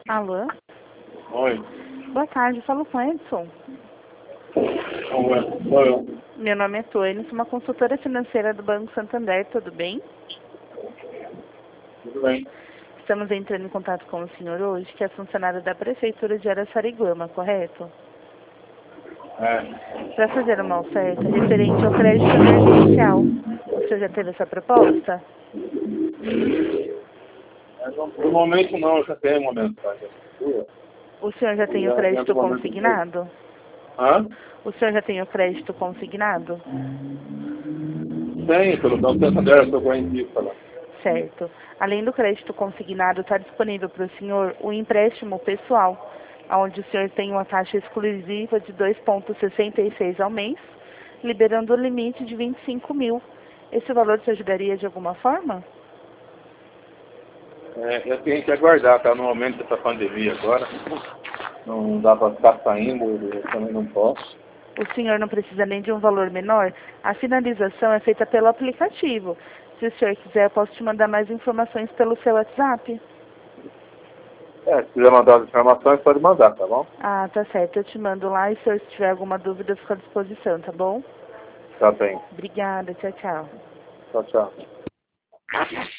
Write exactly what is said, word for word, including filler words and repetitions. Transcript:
Alô? Oi. Boa tarde, falo com Edson. Oi, sou eu. Meu nome é Tônia, sou uma consultora financeira do Banco Santander, tudo bem? Tudo bem? Estamos entrando em contato com o senhor hoje, que é funcionário da Prefeitura de Araçariguama, correto? É. Para fazer uma oferta referente ao crédito emergencial. O senhor já teve essa proposta? É, não, no momento não, eu já tenho uma mensagem. O senhor já tem o Já crédito tenho uma consignado? Hã? O senhor já tem o crédito consignado? Tem, pelo Banco Santander, eu sou correntista lá. Certo. Além do crédito consignado, está disponível para o senhor o empréstimo pessoal, onde o senhor tem uma taxa exclusiva de dois vírgula sessenta e seis ao mês, liberando o limite de vinte e cinco mil. Esse valor te ajudaria de alguma forma? É, eu tenho que aguardar, tá? No momento dessa pandemia agora, não dá para ficar saindo, eu também não posso. O senhor não precisa nem de um valor menor? A finalização é feita pelo aplicativo. Se o senhor quiser, eu posso te mandar mais informações pelo seu WhatsApp. É, se quiser mandar as informações, pode mandar, tá bom? Ah, tá certo. Eu te mando lá e se o senhor tiver alguma dúvida, eu fico à disposição, tá bom? Tá bem. Obrigada. Tchau, tchau. Tchau, tchau.